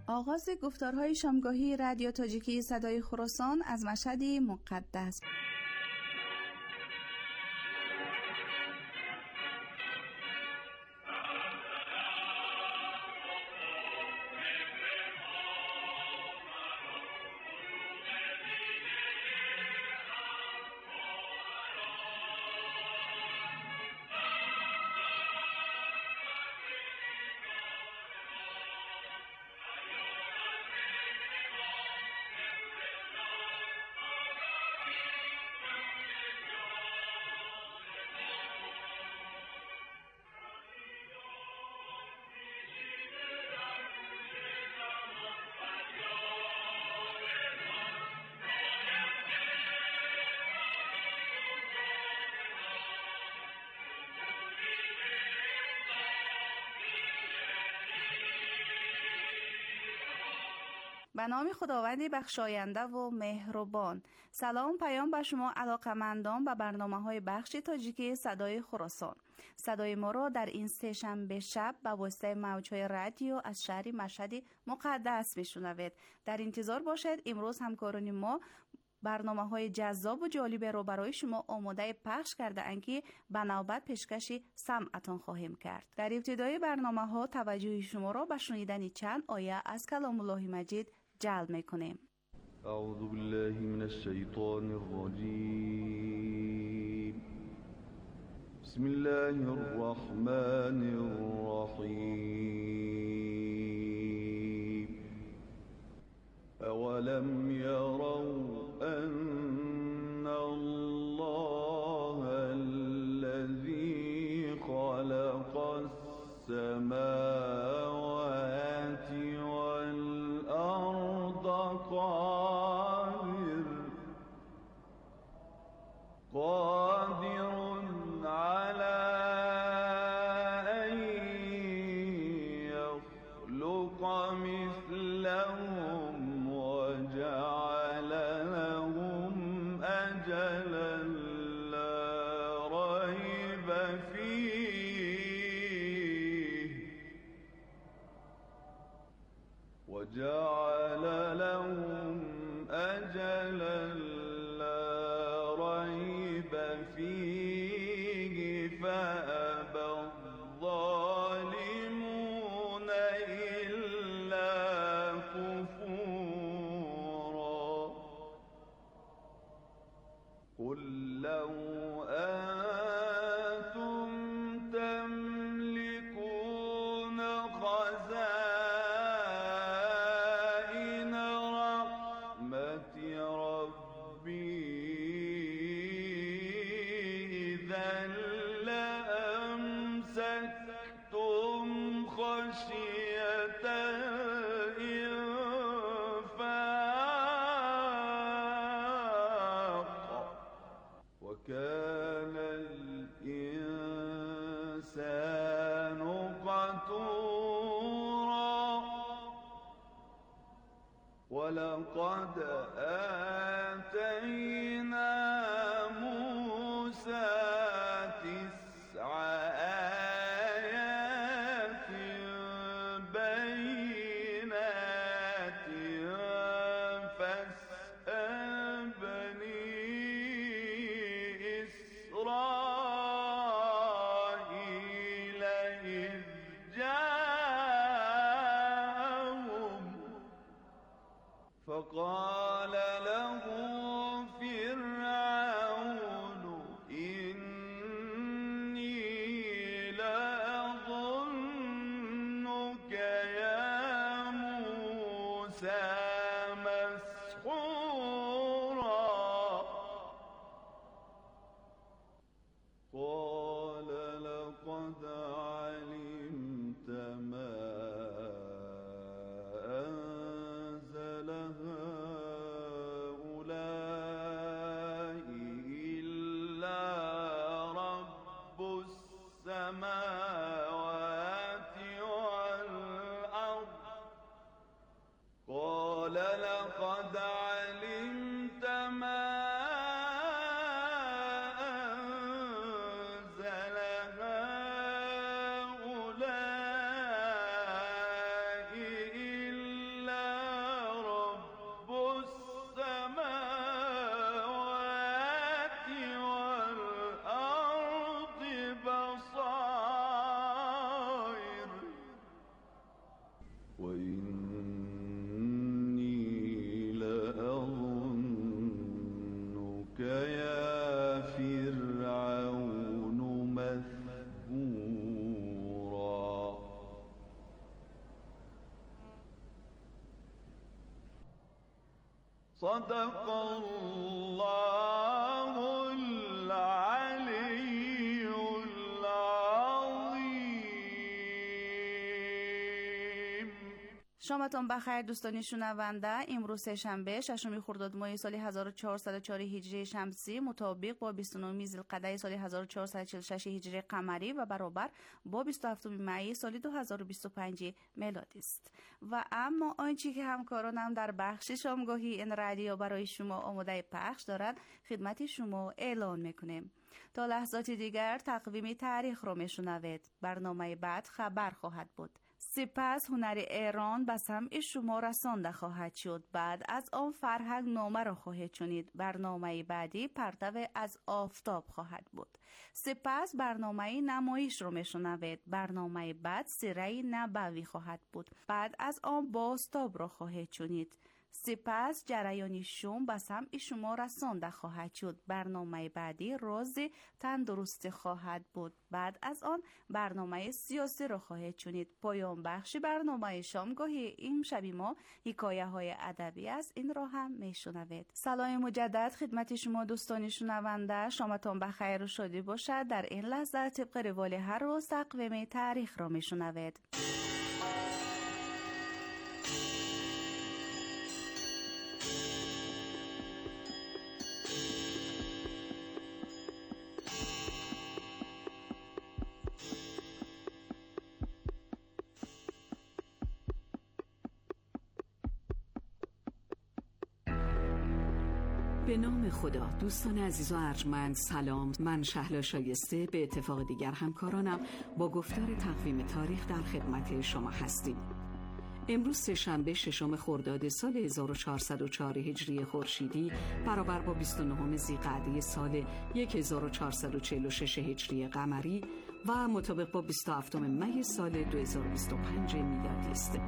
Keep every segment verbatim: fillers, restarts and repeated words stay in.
آغاز گفتارهای شامگاهی رادیو تاجیکی صدای خراسان از مشهد مقدس. به نام خداوند بخشاینده و مهربان. سلام پیام به شما علاقمندان به برنامه‌های بخش تاجیکی صدای خراسان. صدای ما را در این سه شنبه شب به واسطه موج‌های رادیو از شهر مشهد مقدس میشنوید. در انتظار باشید. امروز همکاران ما برنامه‌های جذاب و جالب را برای شما آماده پخش کرده اند که به نوبت پیشکش سمعتان خواهیم کرد. در ابتدای برنامه‌ها توجه شما را به شنیدن چند آیه از کلام الله مجید جلب می‌کنیم. اعوذ بالله من الشیطان الرجیم. بسم الله الرحمن الرحیم. اولم يروا ان الله الذي خلق السماوات والأرض قادر قادر على أن يخلق مثلهم وجعل لهم أجلا لا ريب فيه وجعل لهم أجلا لا ريب فيه فأبى الظالمون إلا كفورا. قل لو أنتم تملكون خزائن رحمة ربي إذا لأمسكتم خشية الإنفاق وكان الإنسان قتورا. ولقد آتينا موسى تسع آيات بينات فاسأل بني إسرائيل إذ جاءهم فقال له فرعون إني لأظنك يا موسى مسحورا. قال لقد علمت ما أنزل هؤلاء إلا رب السماوات والأرض. قال لقد علمت ما هؤلاء وإني لأظنك يا فرعون مثبورا. صدق الله العلي العظيم. شامتون بخیر دوستانی شنونده. امروز سه‌شنبه ششم خرداد ماه سال هزار و چهارصد و چهار هجری شمسی مطابق با بیست و نه ذوالقعده سال هزار و چهارصد و چهل و شش هجری قمری و برابر با بیست و هفت می سال دو هزار و بیست و پنج میلادی است. و اما آنچه که همکارانم در بخش شامگاهی این رادیو برای شما آماده پخش دارند خدمت شما اعلان میکنیم. تا لحظات دیگر تقویم تاریخ رو میشنوید. برنامه بعد خبر خواهد بود. سپس هنر ایران به سمع شما رسانده خواهد شد. بعد از آن فرهنگ نامه را خواهید شنید. برنامه بعدی پرتو از آفتاب خواهد بود. سپس برنامه نمایش رو میشنوید. برنامه بعد سیره نبوی خواهد بود. بعد از آن بازتاب را خواهید شنید. سپس جریان شوم به سمع شما رسانده خواهد شد. برنامه بعدی راز تندرستی خواهد بود. بعد از آن برنامه سیاسی را خواهید شنید. پایان بخش برنامه شامگاهی این شب ما حکایه های ادبی است. این را هم میشنوید. سلام مجدد خدمت شما دوستان شنونده. شامتان بخیر و شادی باشد. در این لحظه طبق روال هر روز تقویم تاریخ را میشنوید. به نام خدا. دوستان عزیز و ارجمند سلام. من شهلا شایسته به اتفاق دیگر همکارانم با گفتار تقویم تاریخ در خدمت شما هستیم. امروز سه‌شنبه ششم خرداد سال هزار و چهارصد و چهار هجری خورشیدی برابر با بیست و نه ذوالقعده سال هزار و چهارصد و چهل و شش هجری قمری و مطابق با بیست و هفت می سال دو هزار و بیست و پنج میلادی است.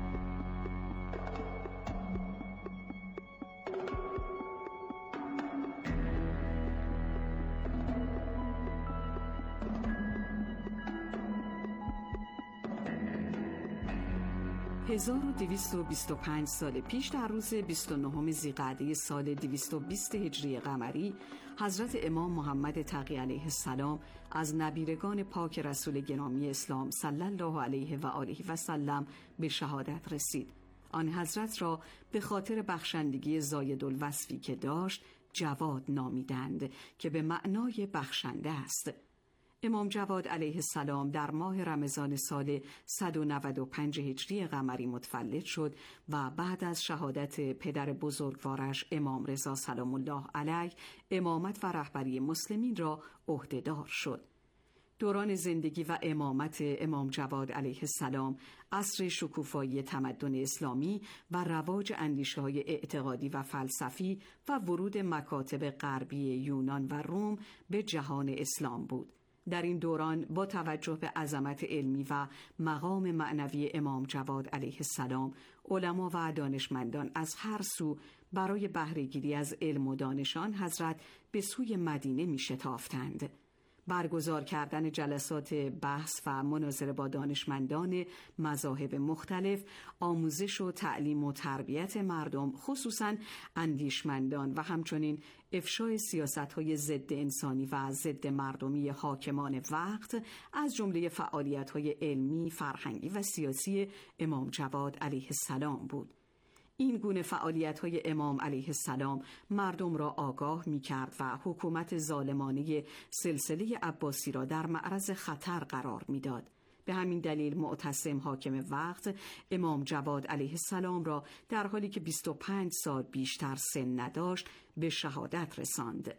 هزار و دویست و بیست و پنج سال پیش در روز بیست و نه ذوالقعده سال دویست و بیست هجری قمری حضرت امام محمد تقی علیه السلام از نبیرگان پاک رسول گرامی اسلام صلی الله علیه و آله و سلم به شهادت رسید. آن حضرت را به خاطر بخشندگی زایدالوصفی که داشت جواد نامیدند که به معنای بخشنده است. امام جواد علیه السلام در ماه رمضان سال صد و نود و پنج هجری قمری متولد شد و بعد از شهادت پدر بزرگوارش امام رضا سلام الله علیه امامت و رهبری مسلمین را عهدهدار شد. دوران زندگی و امامت امام جواد علیه السلام عصر شکوفایی تمدن اسلامی و رواج اندیشه‌های اعتقادی و فلسفی و ورود مکاتب غربی یونان و روم به جهان اسلام بود. در این دوران با توجه به عظمت علمی و مقام معنوی امام جواد علیه السلام علما و دانشمندان از هر سو برای بهره‌گیری از علم و دانشان حضرت به سوی مدینه می شتافتند. برگزار کردن جلسات بحث و مناظره با دانشمندان مذاهب مختلف، آموزش و تعلیم و تربیت مردم خصوصاً اندیشمندان و همچنین افشای سیاست‌های ضد انسانی و ضد مردمی حاکمان وقت از جمله فعالیت‌های علمی، فرهنگی و سیاسی امام جواد علیه السلام بود. این گونه فعالیت‌های امام علیه السلام مردم را آگاه می‌کرد و حکومت ظالمانه سلسله عباسی را در معرض خطر قرار می‌داد. به همین دلیل معتصم حاکم وقت امام جواد علیه السلام را در حالی که بیست و پنج سال بیشتر سن نداشت به شهادت رساند.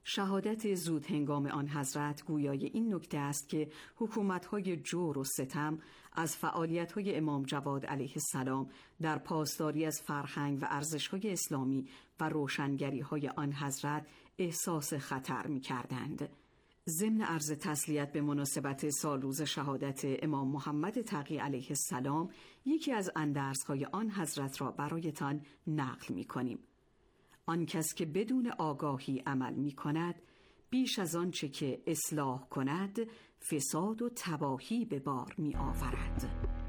شهادت زود هنگام آن حضرت گویای این نکته است که حکومت‌های جور و ستم از فعالیت‌های امام جواد علیه السلام در پاسداری از فرهنگ و ارزش‌های اسلامی و روشنگری‌های آن حضرت احساس خطر می‌کردند. ضمن عرض تسلیت به مناسبت سالروز شهادت امام محمد تقی علیه السلام یکی از اندرس‌های آن حضرت را برایتان نقل می‌کنیم. آن کس که بدون آگاهی عمل می‌کند بیش از آن چه که اصلاح کند فساد و تباهی به بار می‌آورد.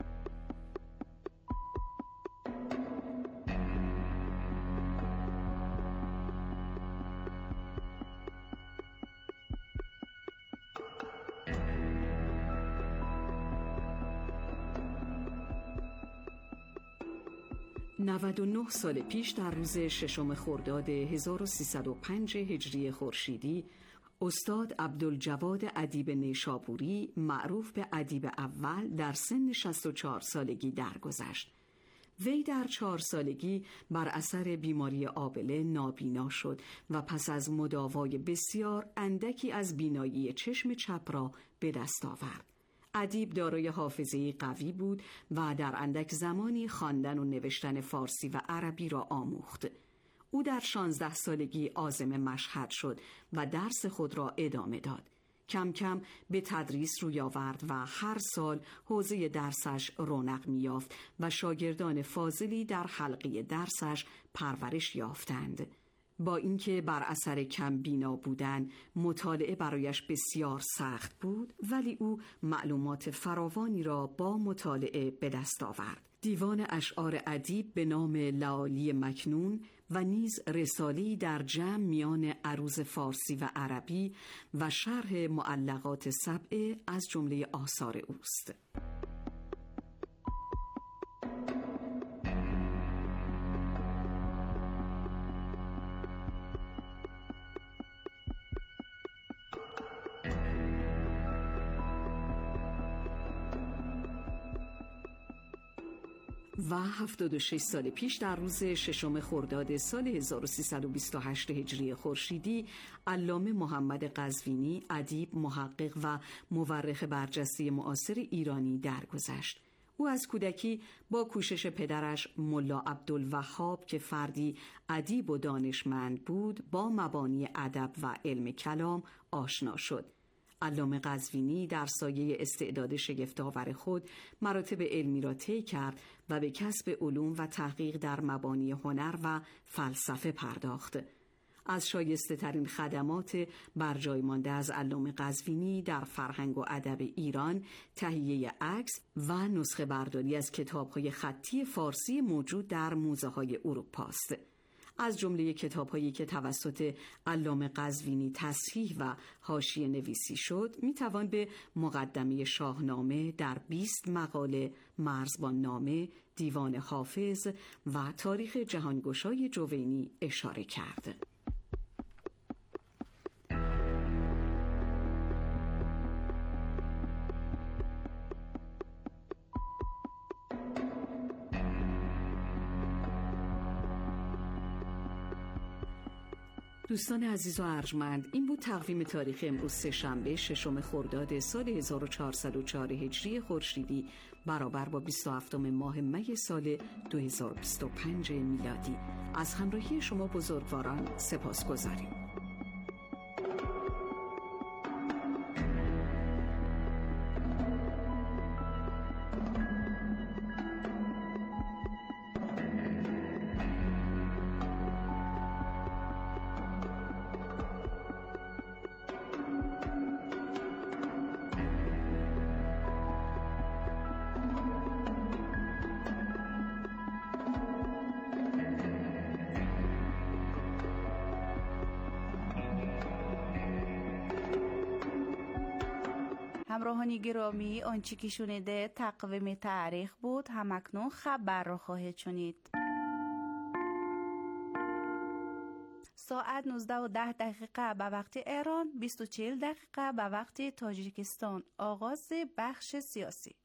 نود و نه سال پیش در روز ششم خرداد هزار و سیصد و پنج هجری خورشیدی استاد عبدالجواد ادیب نیشابوری معروف به ادیب اول در سن شصت و چهار سالگی درگذشت. وی در چهار سالگی بر اثر بیماری آبله نابینا شد و پس از مداوای بسیار اندکی از بینایی چشم چپ را به دست آورد. ادیب دارای حافظه‌ای قوی بود و در اندک زمانی خواندن و نوشتن فارسی و عربی را آموخت. او در شانزده سالگی عازم مشهد شد و درس خود را ادامه داد. کم کم به تدریس روی آورد و هر سال حوزه درسش رونق می‌یافت و شاگردان فاضلی در حلقه درسش پرورش یافتند. با اینکه بر اثر کم بینا بودن مطالعه برایش بسیار سخت بود، ولی او معلومات فراوانی را با مطالعه به دست آورد. دیوان اشعار ادیب به نام لآلی مکنون و نیز رساله‌ای در جمع میان عروض فارسی و عربی و شرح معلقات سبعه از جمله آثار اوست. و هفتاد و شش سال پیش در روز ششم خرداد سال هزار و سیصد و بیست و هشت هجری خورشیدی علامه محمد قزوینی ادیب، محقق و مورخ برجسته معاصر ایرانی درگذشت. او از کودکی با کوشش پدرش ملا عبدالوهاب که فردی ادیب و دانشمند بود با مبانی ادب و علم کلام آشنا شد. علامه قزوینی در سایه استعداد شگفت‌آور خود مراتب علمی را طی کرد و به کسب علوم و تحقیق در مبانی هنر و فلسفه پرداخت. از شایسته ترین خدمات برجای مانده از علامه قزوینی در فرهنگ و ادب ایران تهیه عکس و نسخه برداری از کتاب‌های خطی فارسی موجود در موزه‌های اروپا است. از جمله کتاب‌هایی که توسط علامه قزوینی تصحیح و حاشیه نویسی شد میتوان به مقدمه شاهنامه در بیست مقاله، مرزبان نامه، دیوان حافظ و تاریخ جهانگشای جوینی اشاره کرد. دوستان عزیز و ارجمند، این بود تقویم تاریخ امروز سه‌شنبه ششم خرداد سال هزار و چهارصد و چهار هجری خورشیدی برابر با بیست و هفتم ماه می سال دو هزار و بیست و پنج میلادی. از همراهی شما بزرگواران سپاسگزاریم. همراهان گرامی، آنچه که شنیده تقویم تاریخ بود. همکنون خبر را خواهید شنید. ساعت نوزده و ده دقیقه به وقت ایران، بیست و چهل دقیقه به وقت تاجیکستان. آغاز بخش سیاسی.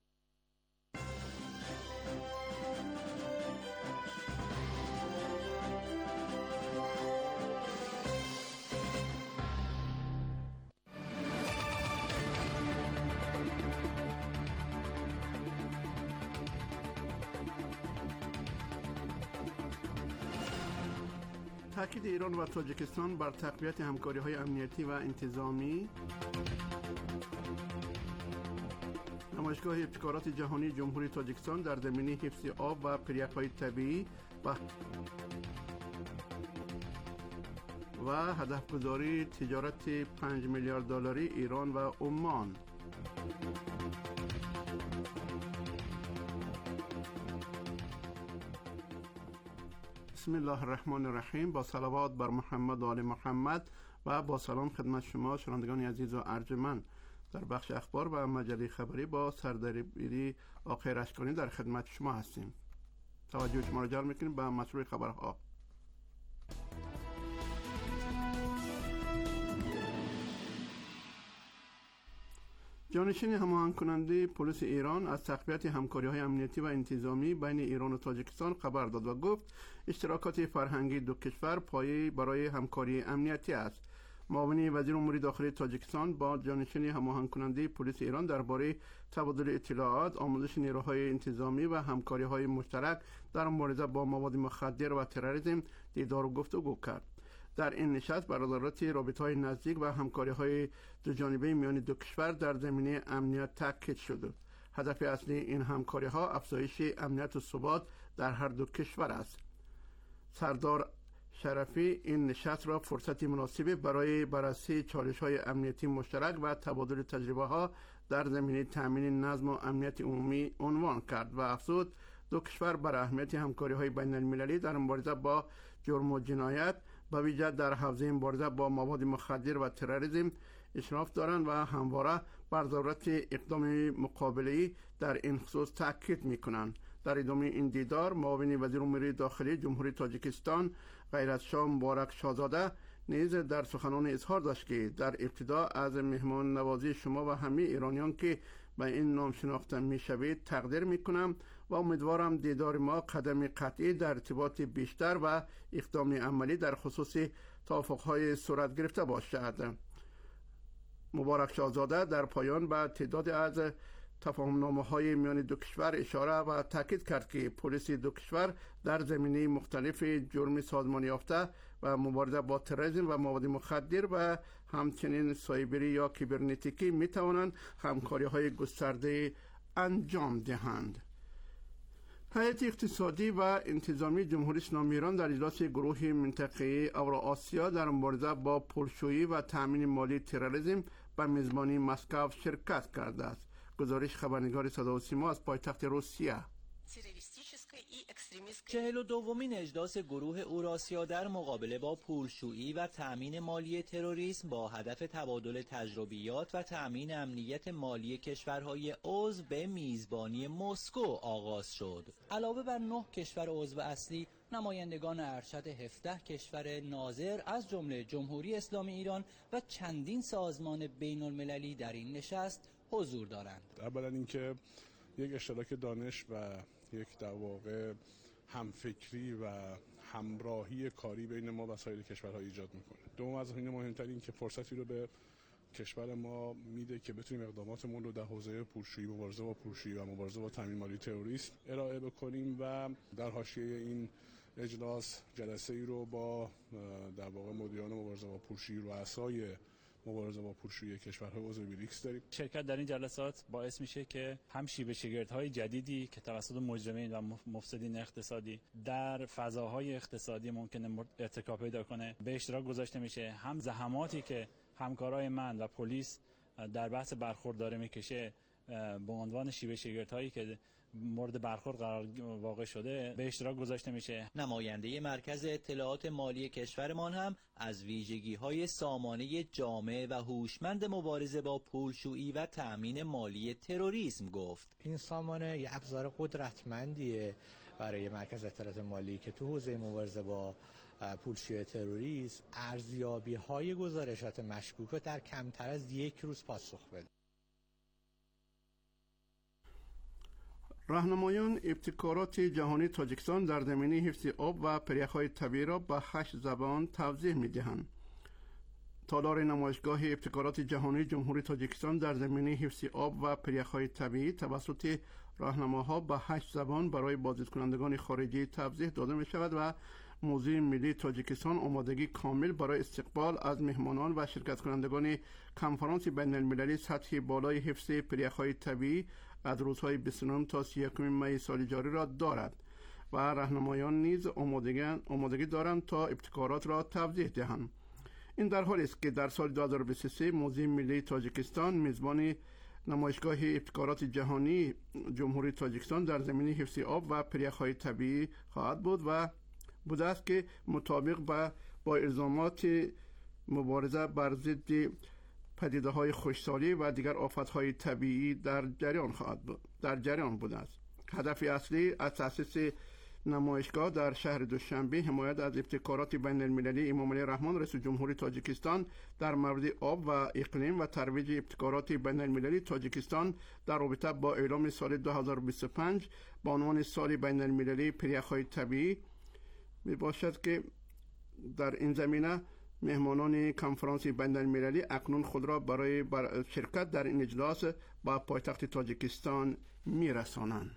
تاکید ایران و تاجیکستان بر تقویت همکاری‌های امنیتی و انتظامی، نمایشگاه ابتکارات جهانی جمهوری تاجیکستان در زمینه حفظ آب و پریک‌های طبیعی و و هدفگذاری تجارت پنج میلیارد دلاری ایران و عمان. بسم الله الرحمن الرحیم. با صلوات بر محمد و آل محمد و با سلام خدمت شما شنوندگان عزیز و ارجمند. در بخش اخبار و مجله خبری با سردبیری آقای رشکانی در خدمت شما هستیم. توجه شما را جلب می‌کنیم به مشروع خبرها. جانشین هماهنگ کننده پلیس ایران از تقویت همکاری‌های امنیتی و انتظامی بین ایران و تاجیکستان خبر داد و گفت اشتراکات فرهنگی دو کشور پایه‌ای برای همکاری امنیتی است. معاون وزیر امور داخلی تاجیکستان با جانشین هماهنگ کننده پلیس ایران درباره تبادل اطلاعات، آموزش نیروهای انتظامی و همکاری‌های مشترک در مبارزه با مواد مخدر و تروریسم دیدار و گفتگو کرد. در این نشست برقراری رابطه‌های نزدیک و همکاری‌های دوجانبه میان دو کشور در زمینه امنیت تاکید شد. هدف اصلی این همکاری‌ها افزایش امنیت و ثبات در هر دو کشور است. سردار شرفی این نشست را فرصتی مناسب برای بررسی چالش‌های امنیتی مشترک و تبادل تجربه‌ها در زمینه تأمین نظم و امنیت عمومی عنوان کرد و افزود دو کشور بر اهمیت همکاری‌های بین‌المللی در مبارزه با جرم و جنایت به ویژه در حوزه مبارزه با مواد مخدر و تروریسم اشراف دارند و همواره بر ضرورت اقدام مقابله‌ای در این خصوص تاکید می‌کنند. در ادامه این دیدار معاون وزیر امور داخلی جمهوری تاجیکستان غیرتشاه مبارک شاهزاده نیز در سخنان اظهار داشت که در ابتدا از مهمان نوازی شما و همه ایرانیان که به این نام شناخته می‌شوید تقدیر می‌کنم و امیدوارم دیدار ما قدم قطعی در ارتباط بیشتر و اقدام عملی در خصوص توافق‌های صورت گرفته باشد. مبارک شاهزاده در پایان به تعداد از تفاهم‌نامه‌های میان دو کشور اشاره و تاکید کرد که پلیس دو کشور در زمینه مختلف جرم سازمانی یافته و مبارزه با تروریسم و مواد مخدر و همچنین سایبری یا کیبرنتیکی می‌توانند همکاری‌های گسترده انجام دهند. هیئت اقتصادی و انتظامی جمهوری اسلامی ایران در اجلاس گروه منطقه‌ای اوراسیا در مبارزه با پولشویی و تأمین مالی تروریسم به میزبانی مسکو شرکت کرده است. گزارش خبرنگار صدا و سیما از پایتخت روسیه. چهل و دومین اجلاس گروه اوراسیا در مقابله با پولشویی و تأمین مالی تروریسم با هدف تبادل تجربیات و تأمین امنیت مالی کشورهای عضو به میزبانی مسکو آغاز شد. علاوه بر نه کشور عضو اصلی، نمایندگان ارشد هفده کشور ناظر از جمله جمهوری اسلامی ایران و چندین سازمان بین المللی در این نشست حضور دارند. اولا اینکه یک اشتراک دانش و یک در واقع همفکری و همراهی کاری بین ما و سایر کشورها ایجاد میکنه. دوم از این مهمتر این که فرصتی رو به کشور ما میده که بتونیم اقداماتمون رو در حوزه پولشویی، مبارزه با پولشویی و مبارزه با تامین مالی تروریسم ارائه بکنیم و در حاشیه این اجلاس جلسه ای رو با در واقع مدیران مبارزه با پولشویی رؤسای مبارزه با پولشویی کشورهای عضو بریکس داریم. شرکت در این جلسات باعث میشه که هم شیوه شگردهای جدیدی که توسط مجرمین و مفسدین اقتصادی در فضاهای اقتصادی ممکنه ارتکاب پیدا کنه به اشتراک گذاشته میشه، هم زحماتی که همکارای من و پلیس در بحث برخورد داره میکشه به عنوان شیوه شگردهایی که مورد برخورد قرار واقع شده به اشتراک گذاشته میشه. نماینده مرکز اطلاعات مالی کشورمان هم از ویژگی‌های سامانه جامع و هوشمند مبارزه با پولشویی و تأمین مالی تروریسم گفت. این سامانه یک ابزار قدرتمندیه برای مرکز اطلاعات مالی که تو حوزه مبارزه با پولشویی تروریسم ارزیابی‌های گزارشات مشکوک رو در کمتر از یک روز پاسخ بده. راهنمایان ابتکارات جهانی تاجیکستان در زمینه حفظ آب و پریک‌های طبیعی را به هشت زبان توضیح می‌دهند. تالار نمایشگاه ابتکارات جهانی جمهوری تاجیکستان در زمینه حفظ آب و پریک‌های طبیعی توسط راهنماها به هشت زبان برای بازدیدکنندگان خارجی توضیح داده می‌شود و موزه ملی تاجیکستان آمادگی کامل برای استقبال از مهمانان و شرکت کنندگان کنفرانس بین المللی سطح بالای حفظ پریک‌های طبیعی از روزهای بیست و نه تا سی و یک می سال جاری را دارد و راهنمایان نیز آمادگی دارند تا ابتکارات را توضیح دهند. این در حالی است که در سال دو هزار و بیست و سه موزه ملی تاجیکستان میزبان نمایشگاه ابتکارات جهانی جمهوری تاجیکستان در زمینه حفظ آب و پریخ‌های طبیعی خواهد بود و بوده است که مطابق با با الزامات مبارزه بر ضد پدیده‌های خشکسالی و دیگر آفت‌های طبیعی در جریان خواهد بود در جریان بوده است. هدف اصلی از تأسیس نمایشگاه در شهر دوشنبه حمایت از ابتکارات بین المللی امام علی رحمان رئیس جمهوری تاجیکستان در مورد آب و اقلیم و ترویج ابتکارات بین المللی تاجیکستان در رابطه با اعلام سال دو هزار و بیست و پنج به عنوان سال بین المللی پریخ‌های طبیعی می باشد که در این زمینه مهمانان کنفرانس بین المللی اکنون خود را برای شرکت در این اجلاس با پایتخت تاجیکستان می رسانند.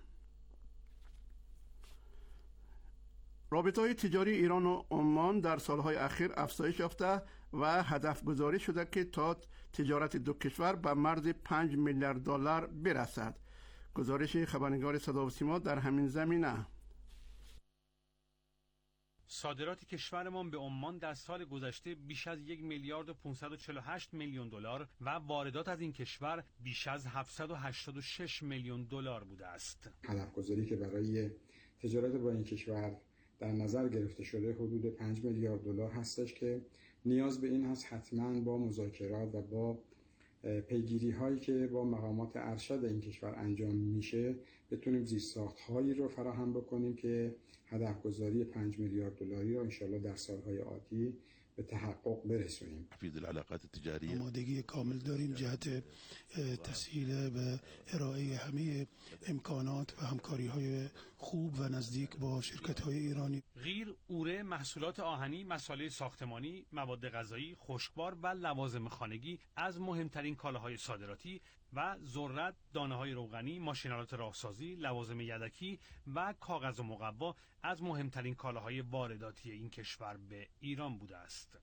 رابطه‌های تجاری ایران و عمان در سالهای اخیر افزایش یافته و هدف گذاری شده که تا تجارت دو کشور به مرز پنج میلیارد دلار برسد. گزارش خبرنگار صدا و سیما در همین زمینه. صادرات کشورمان به عمان در سال گذشته بیش از یک میلیارد و پانصد و چهل و هشت میلیون دلار و واردات از این کشور بیش از هفتصد و هشتاد و شش میلیون دلار بوده است. هدف گذاری که برای تجارت با این کشور در نظر گرفته شده حدود پنج میلیارد دلار هستش که نیاز به این هست حتما با مذاکرات و با پیگیری هایی که با مقامات ارشد این کشور انجام میشه بتونیم زیرساخت هایی رو فراهم بکنیم که هدف گذاری پنج میلیارد دلاری رو انشالله در سالهای آتی به تحقق برسونیم. فید العلاقات تجاریه آمادگی کامل داریم جهت تسهیل به ارائه همه امکانات و همکاری های خوب و نزدیک با شرکت های ایرانی. غیر، اوره، محصولات آهنی، مساله ساختمانی، مواد غذایی، خشکبار و لوازم خانگی از مهمترین کالاهای صادراتی و ذرت، دانه‌های روغنی، ماشین‌آلات راهسازی، لوازم یدکی و کاغذ و مقوا از مهمترین کالاهای وارداتی این کشور به ایران بوده است.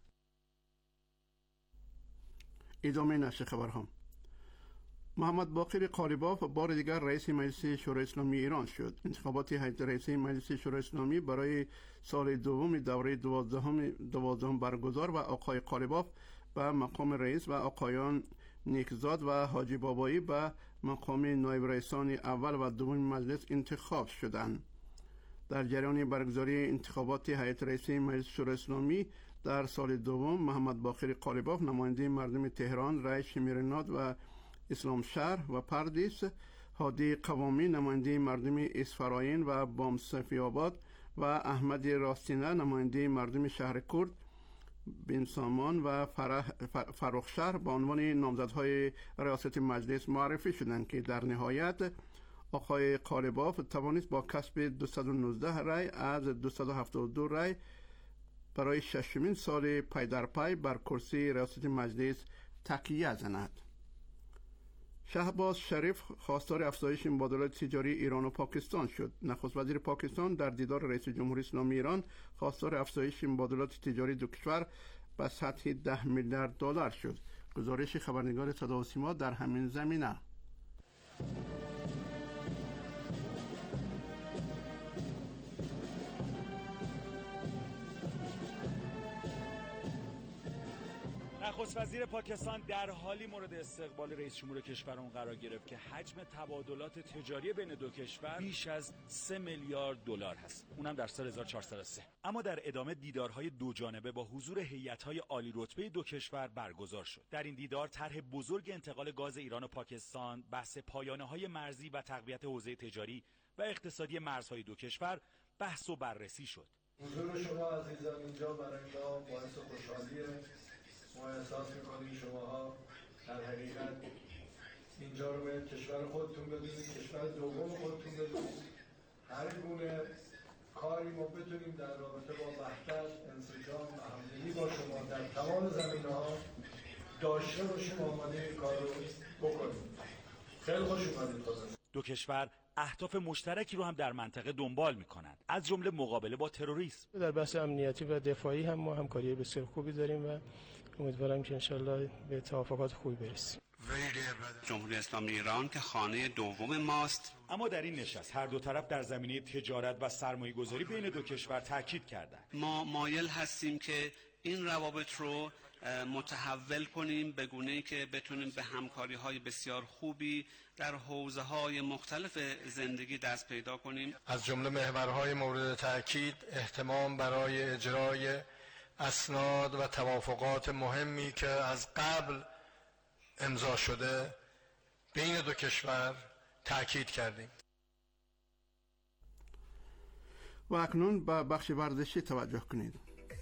ادامه نشر خبرها. محمد باقر قالیباف بار دیگر رئیس مجلس شورای اسلامی ایران شد. انتخابات هیئت رئیسه مجلس شورای اسلامی برای سال دوم دوره دوازدهم دوازدهم برگزار و آقای قالیباف به مقام رئیس و آقایان نیکزاد و حاجی بابایی به مقام نایب رئیسان اول و دوم مجلس انتخاب شدند. در جریان برگزاری انتخابات هیئت رئیسه مجلس شورای اسلامی در سال دوم، محمد باقر قالیباف نماینده مردم تهران، رئیس شمیرنات و اسلام شهر و پردیس، هادی قوامی نماینده مردم اصفراین و بامصفی آباد و احمد راستینه نماینده مردم شهر کرد بن سامان و فرخ شهر به عنوان نامزدهای ریاست مجلس معرفی شدند که در نهایت آقای قالیباف توانست با کسب دویست و نوزده رای از دویست و هفتاد و دو رای برای ششمین سال پی در پی بر کرسی ریاست مجلس تکیه زند. شهباز شریف خواستار افزایش مبادلات تجاری ایران و پاکستان شد. نخست وزیر پاکستان در دیدار رئیس جمهوری اسلامی ایران خواستار افزایش مبادلات تجاری دو کشور به سطح ده میلیارد دلار شد. گزارش خبرنگار صدا و سیما در همین زمینه. نخست وزیر پاکستان در حالی مورد استقبال رئیس جمهور کشور اون قرار گرفت که حجم تبادلات تجاری بین دو کشور بیش از سه میلیارد دلار هست، اونم در سال هزار و چهارصد و سه. اما در ادامه دیدارهای دو جانبه با حضور هیئت‌های عالی رتبه دو کشور برگزار شد. در این دیدار طرح بزرگ انتقال گاز ایران و پاکستان، بحث پایانه‌های مرزی و تقویت حوزه تجاری و اقتصادی مرزهای دو کشور بحث و بررسی شد. حضور شما عزیزان اینجا برای ما باعث خوشحالیه. ما احساس میکنیم شماها در حقیقت اینجا رو به کشور خودتون بدونید، کشور دوم خودتون بدونید. هر گونه کاری ما بتونیم در رابطه با وحدت، انسجام و همدلی با شما در تمام زمینه‌ها داشته باشیم، آماده این کار رو بکنیم. خیلی خوش اومدید. دو کشور اهداف مشترکی رو هم در منطقه دنبال میکنند، از جمله مقابله با تروریسم. در بحث امنیتی و دفاعی هم ما همکاری بسیار خوبی داریم و امیدوارم که انشالله به توافقات خوبی برسیم. جمهوری اسلامی ایران که خانه دوم ماست. اما در این نشست هر دو طرف در زمینه تجارت و سرمایه گذاری بین دو کشور تاکید کردند. ما مایل هستیم که این روابط رو متحول کنیم به گونه‌ای که بتونیم به همکاری‌های بسیار خوبی در حوزه‌های مختلف زندگی دست پیدا کنیم. از جمله محورهای مورد تاکید اهتمام برای اجرای اسناد و توافقات مهمی که از قبل امضا شده بین دو کشور تاکید کردیم. و اکنون به بخش ورزشی توجه کنید.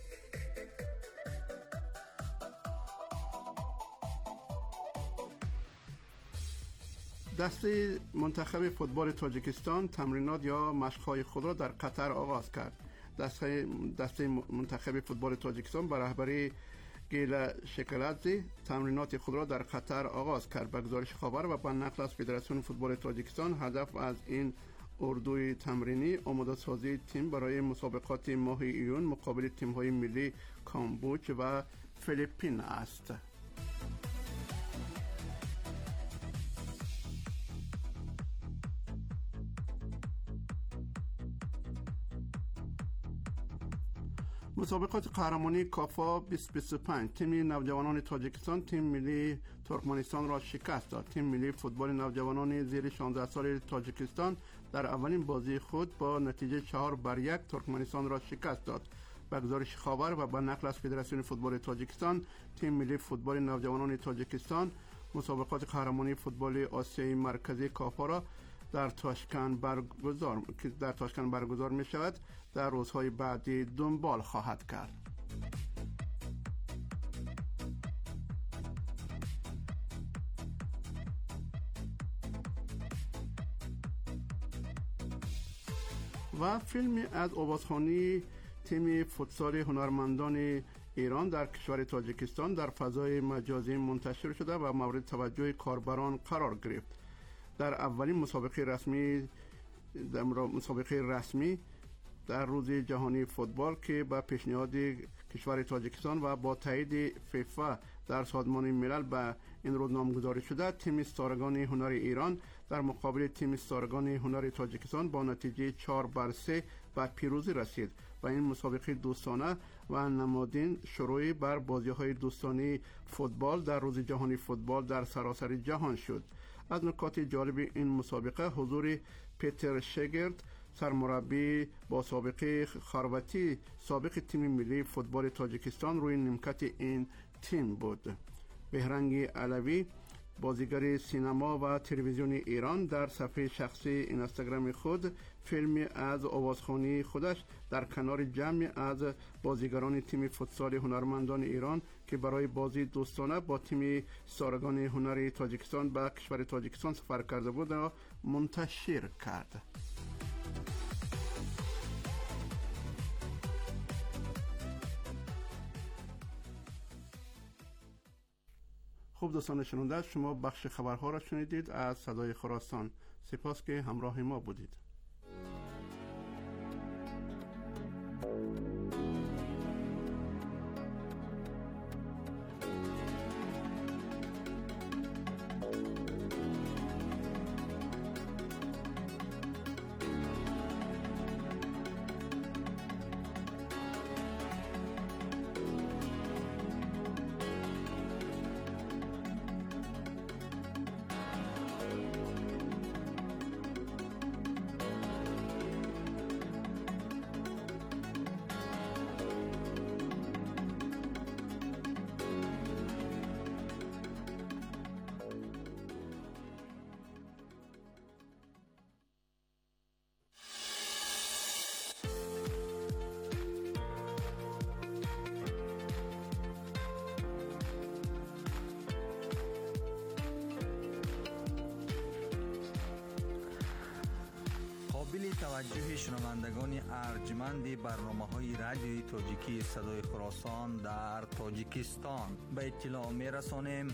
دسته منتخب فوتبال تاجیکستان تمرینات یا مشق‌های خود را در قطر آغاز کرد. دسته دسته منتخب فوتبال تاجیکستان به رهبری گیلا شکلادزی تمرینات خود را در قطر آغاز کرد. به گزارش خبر و به نقل از فدراسیون فوتبال تاجیکستان، هدف از این اردوی تمرینی آماده سازی تیم برای مسابقات ماه ایون مقابل تیم‌های ملی کامبوج و فیلیپین است. مسابقات قهرمانی کافا بیست بیست و پنج تیم نوجوانان تاجیکستان تیم ملی ترکمنستان را شکست داد. تیم ملی فوتبال نوجوانان زیر شانزده سال تاجیکستان در اولین بازی خود با نتیجه چهار بر یک ترکمنستان را شکست داد. به گزارش خبر و به نقل از فدراسیون فوتبال تاجیکستان، تیم ملی فوتبال نوجوانان تاجیکستان مسابقات قهرمانی فوتبال آسیای مرکزی کافا را در تاشکند برگزار که در تاشکند برگزار می شود در روزهای بعدی دنبال خواهد کرد. و فیلمی از آوازخوانی تیم فوتسال هنرمندان ایران در کشور تاجیکستان در فضای مجازی منتشر شده و مورد توجه کاربران قرار گرفت. در اولین مسابقه رسمی در مسابقه رسمی در روز جهانی فوتبال که با پیشنهاد کشور تاجیکستان و با تایید فیفا در سازمان ملل به این روز نامگذاری شده، تیم ستارگان هنر ایران در مقابل تیم ستارگان هنر تاجیکستان با نتیجه چهار بر سه به پیروزی رسید و این مسابقه دوستانه و نمادین شروعی بر بازی‌های دوستانه فوتبال در روز جهانی فوتبال در سراسر جهان شد. از نکات جالب این مسابقه حضور پیتر شگرد، سرمربی با سابقه خارواتی سابق تیم ملی فوتبال تاجیکستان روی نیمکت این تیم بود. بهرنگ علوی، بازیگر سینما و تلویزیون ایران، در صفحه شخصی اینستاگرام خود فیلمی از آوازخوانی خودش در کنار جمع از بازیگران تیم فوتسال هنرمندان ایران که برای بازی دوستانه با تیم ستارگان هنر تاجیکستان به کشور تاجیکستان سفر کرده بود را منتشر کرد. خوب دوستان شنونده، شما بخش خبرها را شنیدید از صدای خراسان. سپاس که همراه ما بودید. قابل توجه شنوندگان ارجمند برنامه‌های رادیوی تاجیکی صدای خراسان در تاجیکستان به اطلاع می‌رسانیم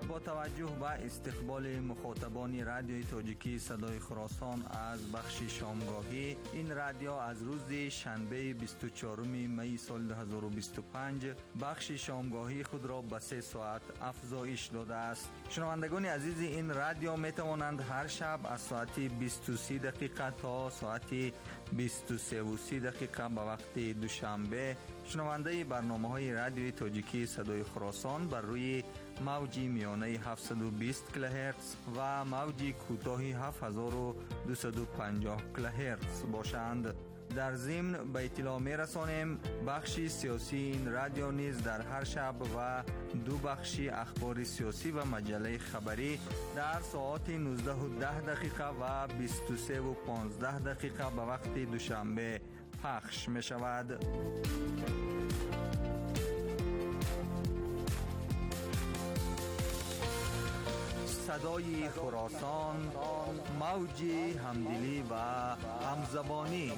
با توجه به استقبال مخاطبان رادیوی تاجیکی صدای خراسان از بخش شامگاهی، این رادیو از روز شنبه بیست و چهارم می سال دو هزار و بیست و پنج بخش شامگاهی خود را به سه ساعت افزایش داده است. شنوندگان عزیز، این رادیو می توانند هر شب از ساعت بیست و سه دقیقه تا ساعت بیست و سه و سی دقیقه به وقت دوشنبه شنونده برنامه‌های رادیوی تاجیکی صدای خراسان بر روی موج میانه هفتصد و بیست کیلوهرتز و موج کوتاه هفت هزار و دویست و پنجاه کیلوهرتز باشند. در ضمن به اطلاع می رسانیم بخش سیاسی این رادیو نیز در هر شب و دو بخش اخبار سیاسی و مجله خبری در ساعت نوزده و ده دقیقه و بیست و سه و پانزده دقیقه به وقت دوشنبه پخش می شود. صدای خراسان، موج همدلی و همزبانی.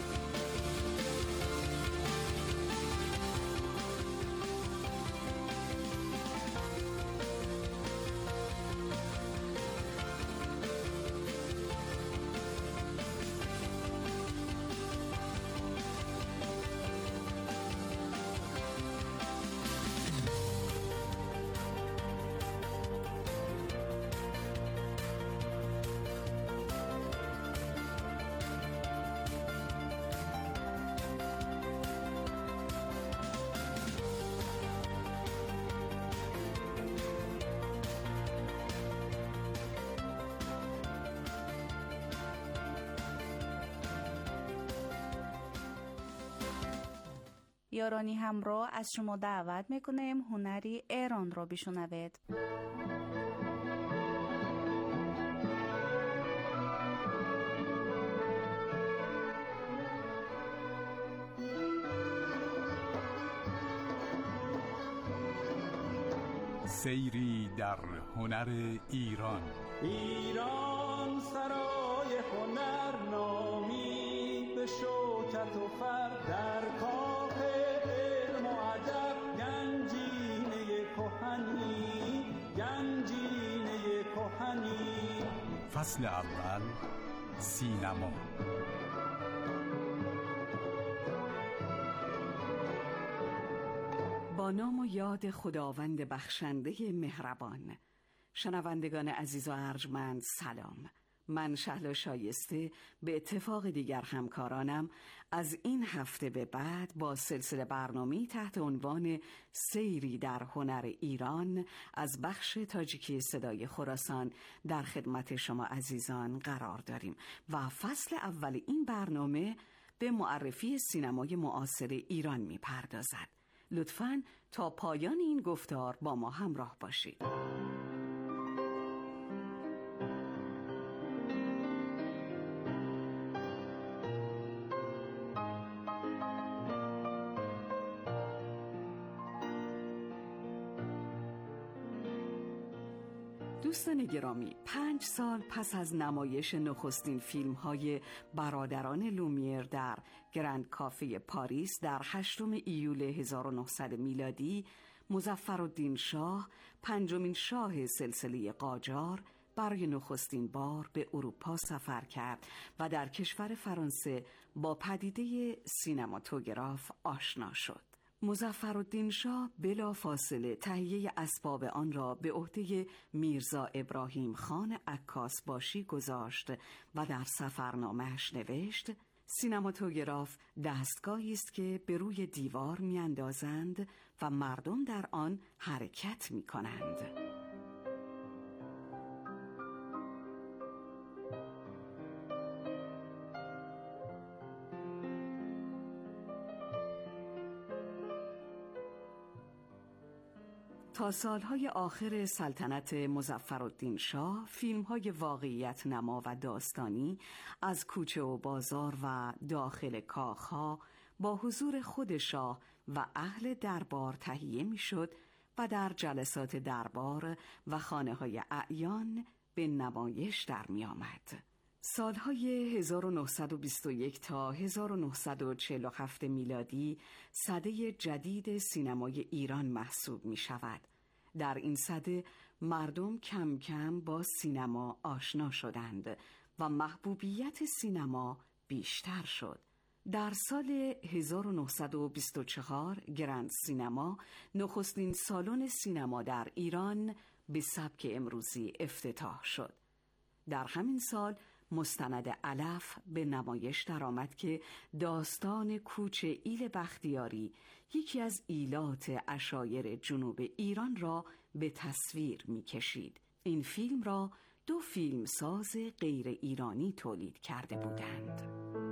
یارانی همراه از شما دعوت میکنیم هنری ایران را بشنوید. سیری در هنر ایران. ایران سرای هنر نامی به شوکت و فر در کاخ علم و ادب گنجینه کهنی گنجینه کهنی. فصل اول، سینما. با نام و یاد خداوند بخشنده مهربان. شنوندگان عزیز و ارجمند سلام. من شهلا شایسته به اتفاق دیگر همکارانم از این هفته به بعد با سلسله برنامه‌ای تحت عنوان سیری در هنر ایران از بخش تاجیکی صدای خراسان در خدمت شما عزیزان قرار داریم و فصل اول این برنامه به معرفی سینمای معاصر ایران می‌پردازد. لطفاً تا پایان این گفتار با ما همراه باشید. دوستان گرامی، پنج سال پس از نمایش نخستین فیلم های برادران لومیر در گرند کافه پاریس در هشتم ایول هزار و نهصد میلادی، مظفرالدین شاه، پنجمین شاه سلسله قاجار، برای نخستین بار به اروپا سفر کرد و در کشور فرانسه با پدیده سینماتوگراف آشنا شد. مظفرالدین شاه بلا فاصله تهیه اسباب آن را به عهده میرزا ابراهیم خان عکاس باشی گذاشت و در سفرنامه‌اش نوشت: سینماتوگراف دستگاهی است که به روی دیوار میاندازند و مردم در آن حرکت میکنند. تا سالهای آخر سلطنت مظفرالدین شاه، فیلم‌های واقعیت نما و داستانی از کوچه و بازار و داخل کاخ‌ها با حضور خود شاه و اهل دربار تهیه می‌شد و در جلسات دربار و خانه‌های اعیان به نمایش در می‌آمد. سالهای هزار و نهصد و بیست و یک تا هزار و نهصد و چهل و هفت میلادی سده جدید سینمای ایران محسوب می شود. در این سده مردم کم کم با سینما آشنا شدند و محبوبیت سینما بیشتر شد. در سال هزار و نهصد و بیست و چهار گرند سینما، نخستین سالن سینما در ایران، به سبک امروزی افتتاح شد. در همین سال مستند علف به نمایش درآمد که داستان کوچ ایل بختیاری، یکی از ایلات عشایر جنوب ایران را به تصویر می‌کشید. این فیلم را دو فیلمساز غیر ایرانی تولید کرده بودند.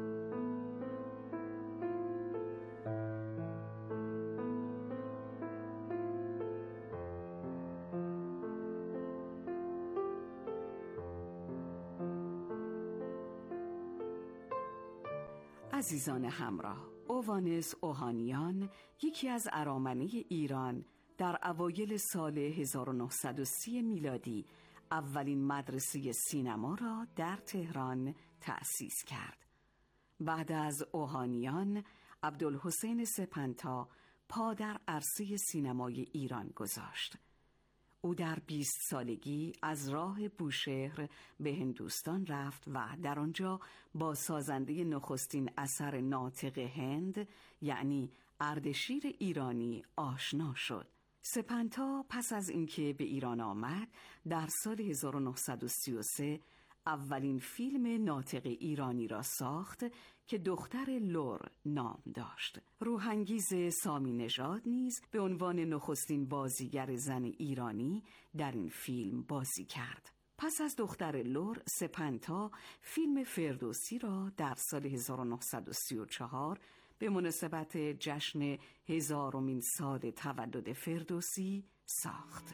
عزیزان همراه، اووانس اوهانیان، یکی از ارامنه ایران، در اوایل سال هزار و نهصد و سی میلادی اولین مدرسه سینما را در تهران تأسیس کرد. بعد از اوهانیان، عبدالحسین سپنتا پا در عرصه سینمای ایران گذاشت. او در بیست سالگی از راه بوشهر به هندوستان رفت و در آنجا با سازنده نخستین اثر ناطق هند، یعنی اردشیر ایرانی، آشنا شد. سپنتا پس از اینکه به ایران آمد، در سال هزار و نهصد و سی و سه اولین فیلم ناطق ایرانی را ساخت که دختر لور نام داشت. روحانگیز سامی نژاد نیز به عنوان نخستین بازیگر زن ایرانی در این فیلم بازی کرد. پس از دختر لور، سپنتا فیلم فردوسی را در سال هزار و نهصد و سی و چهار به مناسبت جشن هزارمین سال تولد فردوسی ساخت.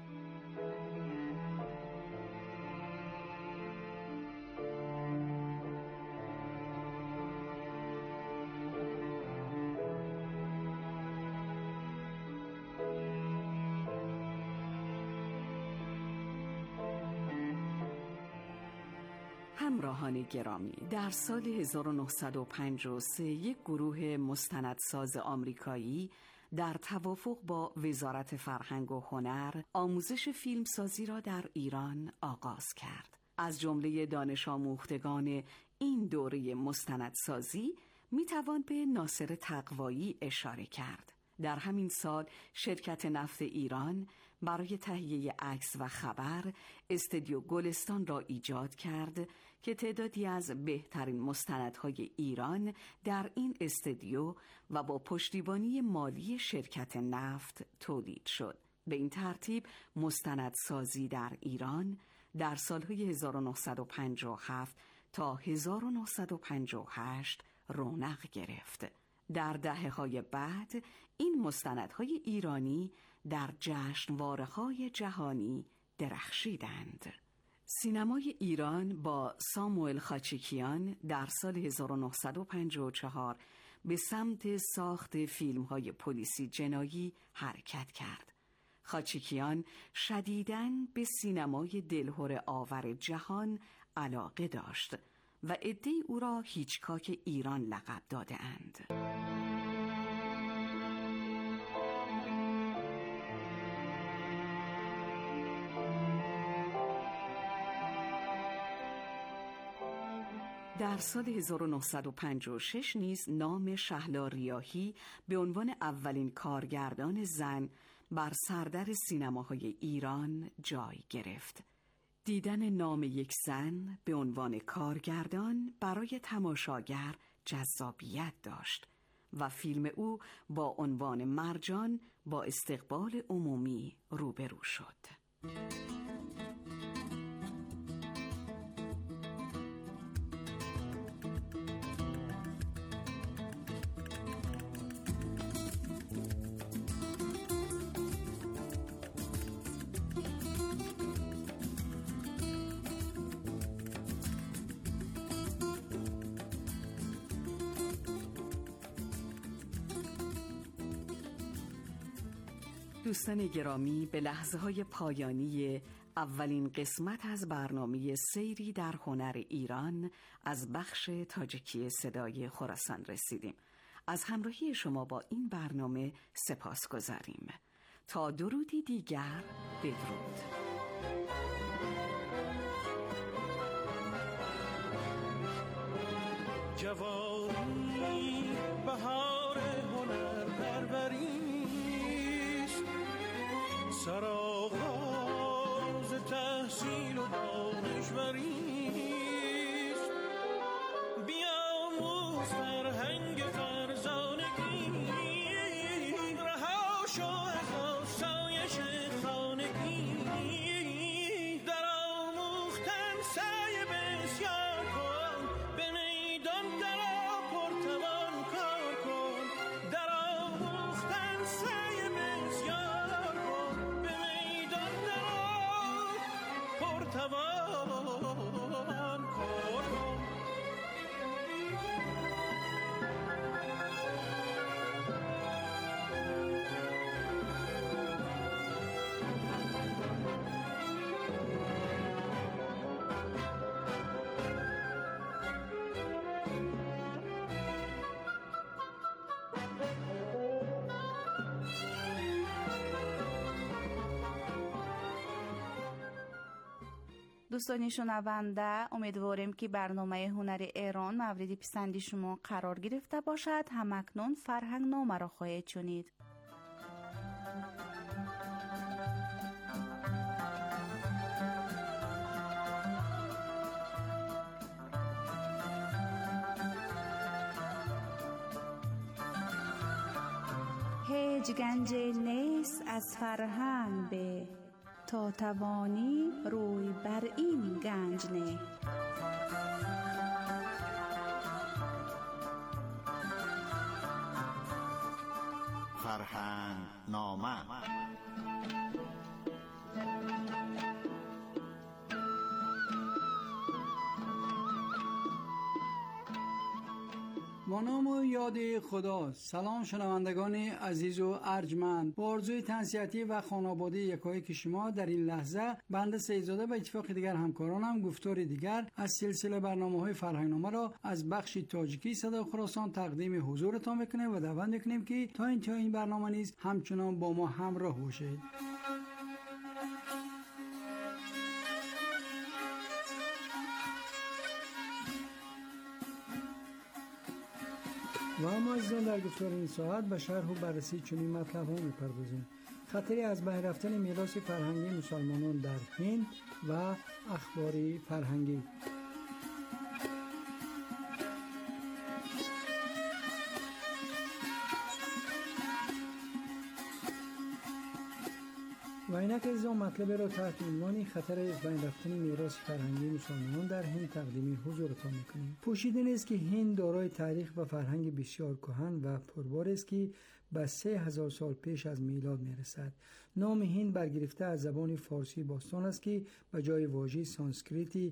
همراهان گرامی، در سال هزار و نهصد و پنجاه و سه یک گروه مستندساز آمریکایی در توافق با وزارت فرهنگ و هنر آموزش فیلمسازی را در ایران آغاز کرد. از جمله دانش آموختگان این دوره مستندسازی میتوان به ناصر تقوایی اشاره کرد. در همین سال شرکت نفت ایران برای تهیه عکس و خبر استودیو گلستان را ایجاد کرد که تعدادی از بهترین مستندهای ایران در این استودیو و با پشتیبانی مالی شرکت نفت تولید شد. به این ترتیب مستندسازی در ایران در سالهای هزار و نهصد و پنجاه و هفت تا هزار و نهصد و پنجاه و هشت رونق گرفت. در دهه‌های بعد این مستندهای ایرانی در جشنواره‌های جهانی درخشیدند. سینمای ایران با ساموئل خاچیکیان در سال هزار و نهصد و پنجاه و چهار به سمت ساخت فیلم‌های پلیسی جنایی حرکت کرد. خاچیکیان شدیداً به سینمای دلهره آور جهان علاقه داشت و عده‌ای او را هیچکاک ایران لقب داده اند. در سال هزار و نهصد و پنجاه و شش نیز نام شهلا ریاحی به عنوان اولین کارگردان زن بر سردر سینماهای ایران جای گرفت. دیدن نام یک زن به عنوان کارگردان برای تماشاگر جذابیت داشت و فیلم او با عنوان مرجان با استقبال عمومی روبرو شد. دوستان گرامی، به لحظه های پایانی اولین قسمت از برنامه سیری در هنر ایران از بخش تاجیکی صدای خراسان رسیدیم. از همراهی شما با این برنامه سپاس گذاریم. تا درودی دیگر بدرود. جوانی بهار هنر پروریست، سرآغاز تحصیل و دانشوریست. بیاموز فرهنگ فرزانگی، رها شو از آسایش خانگی. در آموختن سعی بسیار کن، به میدان درآ پرتوان کار کن. در آموختن سعی بسیار کن، به میدان درآ پرتوان کار کن. دوستان شنونده، امیدواریم که برنامه هنر ایران مورد پسند شما قرار گرفته باشد. همکنون فرهنگ نامه را خواهید شنید. هیچ گنج نیست از فرهنگ به، تا توانی روی بر این گنج نه. فرهنگ نامه. با نام و یاد خدا. سلام شنوندگان عزیز و ارجمند. با آرزوی تنصیحاتی و خانواده یکایک شما در این لحظه بنده سیدزاده به اتفاق دیگر همکارانم گفتار دیگر از سلسله برنامه‌های فرهنگنامه را از بخش تاجیکی صدای خراسان تقدیم حضورتان میکنیم و دعوت میکنیم که تا انتهای این برنامه نیز همچنان با ما همراه باشید. و اما عزیزان در گفتار این ساعت به شرح و بررسی چنین مطلب ها می‌پردازیم: خطری از بین رفتن میراث فرهنگی مسلمانان در هند و اخبار فرهنگی. و اینک عزیزان مطلب را تحت عنوان خطر از بین رفتن میراث فرهنگی مسلمانان در هند تقدیم حضورتان میکنیم. پوشیده نیست که هند دارای تاریخ و فرهنگ بسیار کهن و پربار است که به سه هزار سال پیش از میلاد میرسد. نام هند برگرفته از زبان فارسی باستان است که به جای واژه سانسکریتی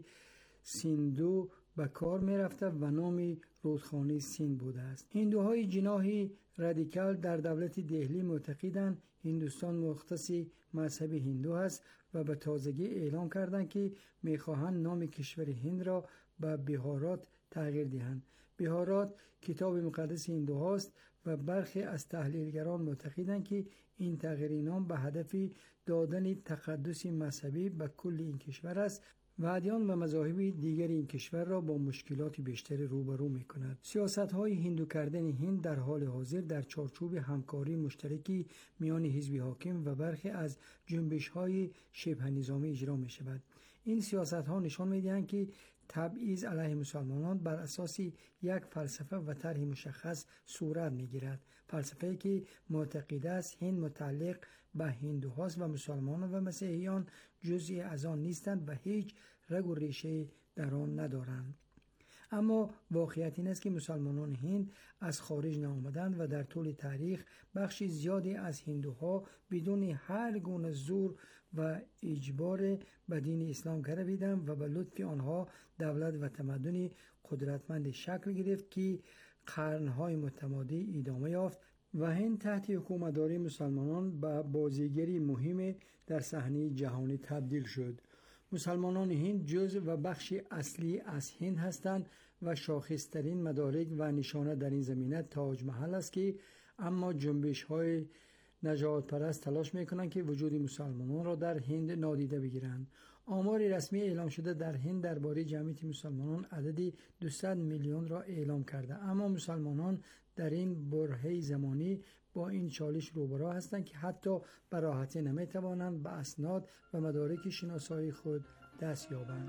سیندو به کار میرفته و نام رودخانه سیند بوده است. هندوهای جناحی رادیکال در دولت دهلی معتقدند هندوستان مختص مذهب هندو است و به تازگی اعلام کردند که میخواهند نام کشور هند را به بهارات تغییر دهند. بهارات کتاب مقدس هندوهاست و برخی از تحلیلگران معتقدند که این تغییر نام به هدف دادن تقدس مذهبی به کل این کشور است و ادیان و مذاهب دیگر این کشور را با مشکلات بیشتر روبرو می‌کند. سیاست‌های هندو کردن هند در حال حاضر در چارچوب همکاری مشترکی میان حزب حاکم و برخی از جنبش‌های شبه نظامی اجرا می‌شود. این سیاست‌ها نشان می‌دهند که تبعیض علیه مسلمانان بر اساس یک فلسفه و طرح مشخص صورت می‌گیرد. فلسفه‌ای که معتقد است هند متعلق به هندوهاست و مسلمانان و مسیحیان جزئی از آن نیستند و هیچ رگ و ریشه در آن ندارند. اما واقعیت این است که مسلمانان هند از خارج نآمدند و در طول تاریخ بخش زیادی از هندوها بدون هر گونه زور و اجبار به دین اسلام گرویدند و به لطف آنها دولت و تمدن قدرتمند شکل گرفت که قرنهای متمادی ادامه یافت و هند تحت حکومتداری مسلمانان به بازیگری مهم در صحنه جهانی تبدیل شد. مسلمانان هند جزء و بخش اصلی از هند هستند و شاخصترین مدارک و نشانه در این زمینه تاج محل است که اما جنبش های نجات پرست تلاش میکنند که وجود مسلمانان را در هند نادیده بگیرند. آمار رسمی اعلام شده در هند درباره جمعیت مسلمانان عددی دویست میلیون را اعلام کرده، اما مسلمانان در این برهه زمانی با این چالش روبرو هستند که حتی به راحتی نمیتوانند به اسناد و مدارک شناسایی خود دست یابند.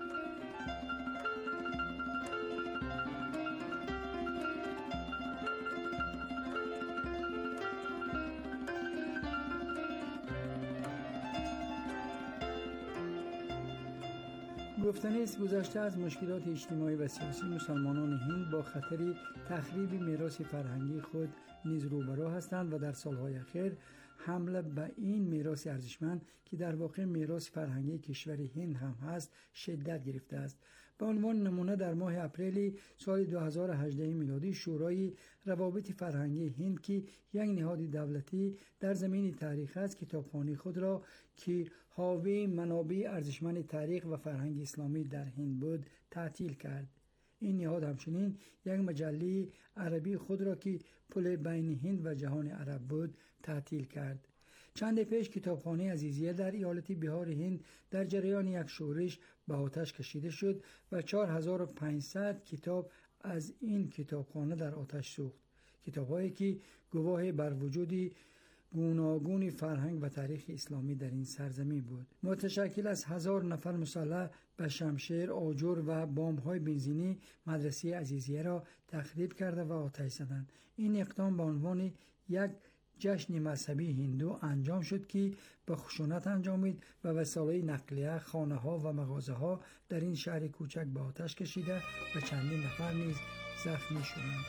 گفتنی است گذشته از مشکلات اجتماعی و سیاسی، مسلمانان هند با خطری تخریب میراث فرهنگی خود نیز روبرو هستند و در سالهای اخیر حمله به این میراث ارزشمند که در واقع میراث فرهنگی کشور هند هم هست شدت گرفته است. به عنوان نمونه در ماه اپریل سال دو هزار و هجده میلادی شورای روابط فرهنگی هند که یک نهاد دولتی در زمین تاریخ است، کتابخانه خود را که حاوی منابع ارزشمند تاریخ و فرهنگ اسلامی در هند بود تعطیل کرد. این نهاد همچنین یک مجله عربی خود را که پل بین هند و جهان عرب بود تعطیل کرد. چند پیش کتابخانه عزیزیه در ایالت بهار هند در جریان یک شورش به آتش کشیده شد و چهار هزار و پانصد کتاب از این کتابخانه در آتش سوخت. کتاب‌هایی که گواه بر وجود گوناگون فرهنگ و تاریخ اسلامی در این سرزمین بود. متشکل از هزار نفر مسلح به شمشیر، آجر و بمب‌های بنزینی مدرسه عزیزیه را تخریب کرده و آتش زدند. این اقدام به عنوان یک جشن مذهبی هندو انجام شد که به خشونت انجامید و وسایل نقلیه، خانه‌ها و مغازه‌ها در این شهر کوچک به آتش کشیده و چندین نفر نیز زخمی شدند.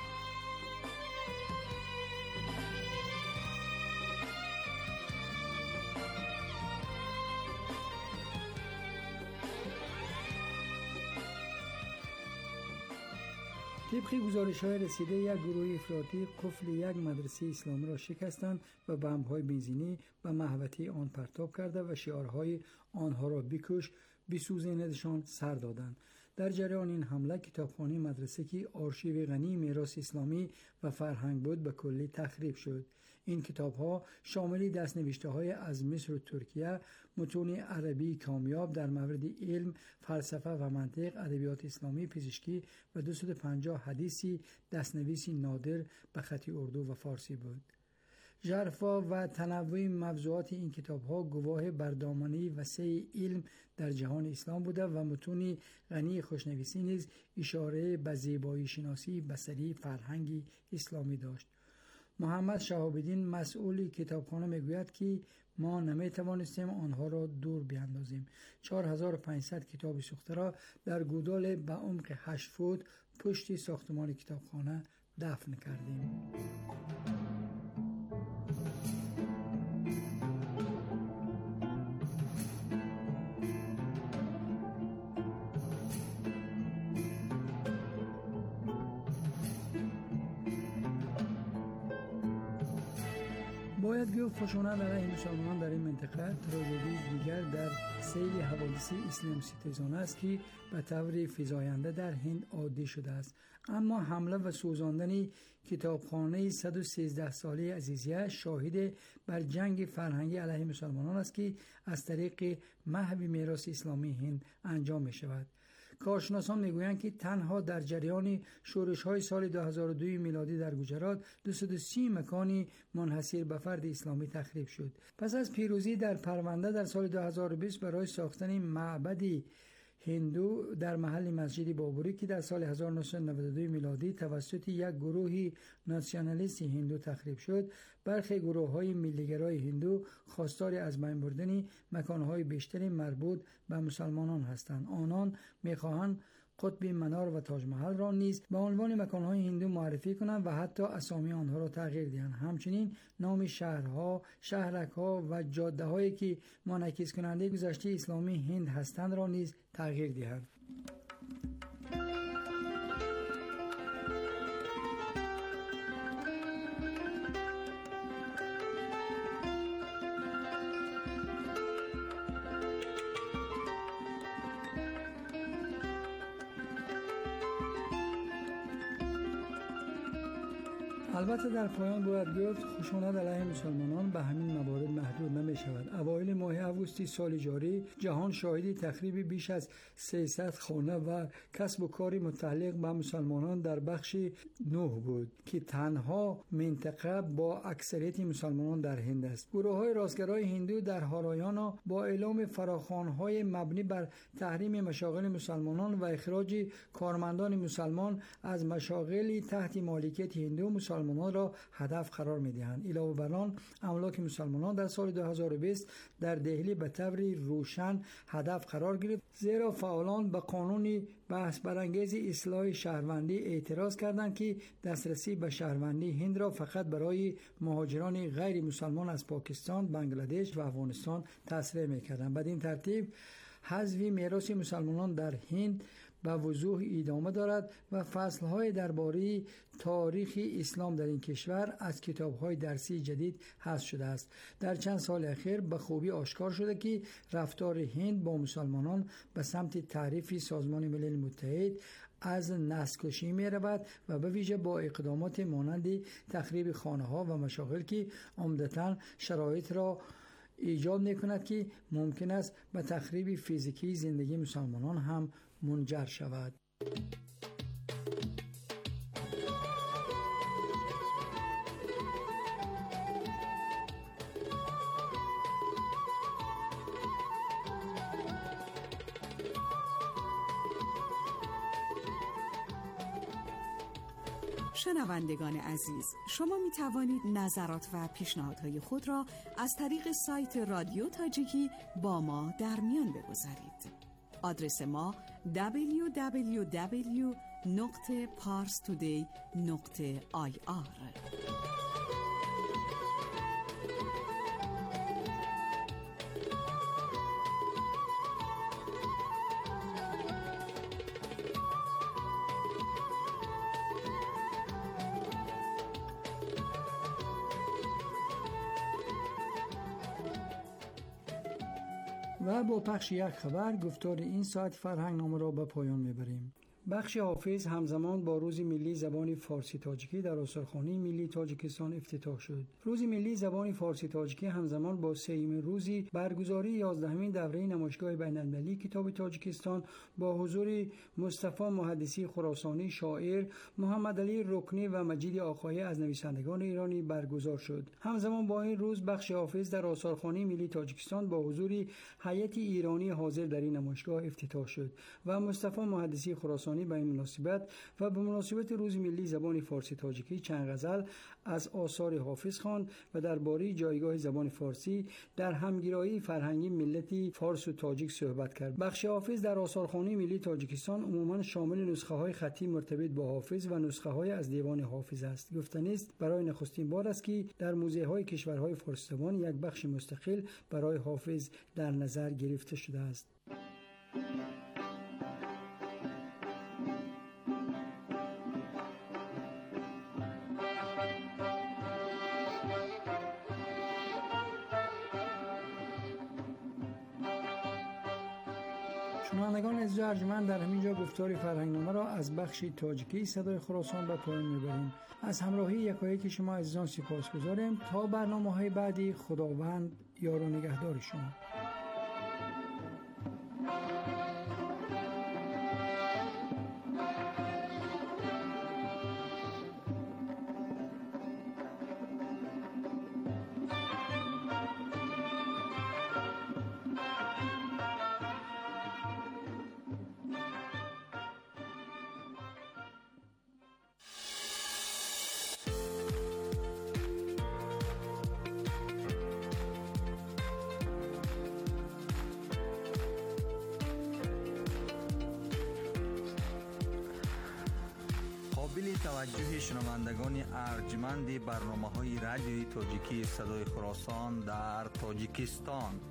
طبق گزارش‌های رسیده یک گروه افراطی قفل یک مدرسه اسلامی را شکستند و بمب‌های بنزینی به محوطه آن پرتاب کرده و شعارهای آنها را بکش بسوزاندشان سر دادند. در جریان این حمله کتابخانه مدرسه که آرشیو غنی میراث اسلامی و فرهنگ بود به کلی تخریب شد. این کتاب‌ها شامل دست‌نوشته‌های از مصر و ترکیه، متون عربی کامیاب در مورد علم، فلسفه و منطق، ادبیات اسلامی، پزشکی و دویست و پنجاه حدیثی دست‌نویسی نادر به خط اردو و فارسی بود. ژرفا و تنوع موضوعات این کتاب‌ها گواه بر دامنه وسیع علم در جهان اسلام بوده و متون غنی خوشنویسی نیز اشاره به زیبایی شناسی بصری فرهنگی اسلامی داشت. محمد شهاب الدین مسئول کتابخانه میگوید که ما نمیتوانستیم آنها را دور بیاندازیم. چهار هزار و پانصد کتاب سوخته را در گودال به عمق هشت فوت پشت ساختمان کتابخانه دفن کردیم. باید گفت خشونت علیه مسلمانان در این منطقه تراژدی دیگر در سیل حوادث اسلام ستیزانه است که به طور فزاینده در هند عادی شده است. اما حمله و سوزاندن کتابخانه صد و سیزده ساله عزیزیه شاهد بر جنگ فرهنگی علیه مسلمانان است که از طریق محو میراث اسلامی هند انجام می شود. کارشناسان میگویند که تنها در جریان شورش‌های سال دو هزار و دو میلادی در گجرات دویست و سی مکانی منحصر به فرد اسلامی تخریب شد. پس از پیروزی در پرونده در سال دو هزار و بیست برای ساختن معبدی هندو در محل مسجد بابری که در سال هزار و نهصد و نود و دو میلادی توسط یک گروه ناسیونالیست هندو تخریب شد، برخی گروه‌های ملی‌گرای هندو خواستار از بین بردن مکان‌های بیشتری مربوط به مسلمانان هستند. آنان می‌خواهند قطب منار و تاج محل را نیز به عنوان مکان‌های هندو معرفی کنند و حتی اسامی آنها را تغییر دهند. همچنین نام شهرها، شهرک‌ها و جاده‌هایی که منعکس کننده گذشته اسلامی هند هستند را نیز تغییر دهند. البته در پایان باید گفت خشونت علیه مسلمانان به همین موارد محدود نمی شود. اوایل ماه اوگوست سال جاری جهان شاهدی تخریب بیش از سیصد خانه و کسب و کاری متعلق به مسلمانان در بخش نوح بود که تنها منطقه با اکثریت مسلمانان در هند است. گروه‌های راستگرای هندو در هارایانا با اعلام فراخوان‌های مبنی بر تحریم مشاغل مسلمانان و اخراج کارمندان مسلمان از مشاغلی تحت مالکیت هندو مسلمانان را هدف قرار می‌دهند. علاوه بر آن املاک مسلمانان در سال دو هزار و بیست در دهلی به طور روشن هدف قرار گرفت، زیرا فعالان به قانون بحث برانگیز اصلاح شهروندی اعتراض کردند که دسترسی به شهروندی هند را فقط برای مهاجران غیر مسلمان از پاکستان، بنگلادش و افغانستان تصریح می‌کردند. بدین ترتیب حذف میراث مسلمانان در هند به وضوح ادامه دارد و فصل‌های درباره تاریخ اسلام در این کشور از کتاب‌های درسی جدید حذف شده است. در چند سال اخیر به خوبی آشکار شده که رفتار هند با مسلمانان به سمت تعریف سازمان ملل متحد از نسل‌کشی می‌رود و به ویژه با اقدامات مانند تخریب خانه‌ها و مشاغل که عمدتاً شرایط را ایجاد می‌کند که ممکن است به تخریب فیزیکی زندگی مسلمانان هم منجر شود. شنوندگان عزیز، شما می توانید نظرات و پیشنهادهای خود را از طریق سایت رادیو تاجیکی با ما در میان بگذارید. آدرس ما دبلیو دبلیو دبلیو دات پارس تودی دات آی آر. و با پخش یک خبر گفتار این ساعت فرهنگنامه را به پایان میبریم. بخش حافظ همزمان با روز ملی زبان فارسی تاجیکی در آثارخوانی ملی تاجیکستان افتتاح شد. روز ملی زبان فارسی تاجیکی همزمان با سومین روزی برگزاری یازدهمین دوره نمایشگاه بین‌المللی کتاب تاجیکستان با حضور مصطفی محدثی خراسانی، شاعر، محمد علی رکنی و مجید آقایی از نویسندگان ایرانی برگزار شد. همزمان با این روز بخش حافظ در آثارخوانی ملی تاجیکستان با حضور هیئت ایرانی حاضر در این نمایشگاه افتتاح شد و مصطفی محدثی خراسانی به این مناسبت و به مناسبت روز ملی زبان فارسی تاجیکی چند غزل از آثار حافظ خواند و درباره جایگاه زبان فارسی در همگرایی فرهنگی ملت فارس و تاجیک صحبت کرد. بخش حافظ در آثارخوانی ملی تاجیکستان عموما شامل نسخه های خطی مرتبط با حافظ و نسخه های از دیوان حافظ است. گفتنی است برای نخستین بار است که در موزه های کشورهای فارس‌زبان یک بخش مستقل برای حافظ در نظر گرفته شده است. شنوندگان عزیز و ارجمند، در همینجا گفتار فرهنگنامه را از بخش تاجیکی صدای خراسان به پایان میبریم. از همراهی یکایک شما عزیزان سپاسگزاریم. تا برنامه‌های بعدی، خداوند یار و نگهدار شما. قابل توجه شنوندگان ارجمند برنامه‌های رادیوی تاجیکی صدای خراسان در تاجیکستان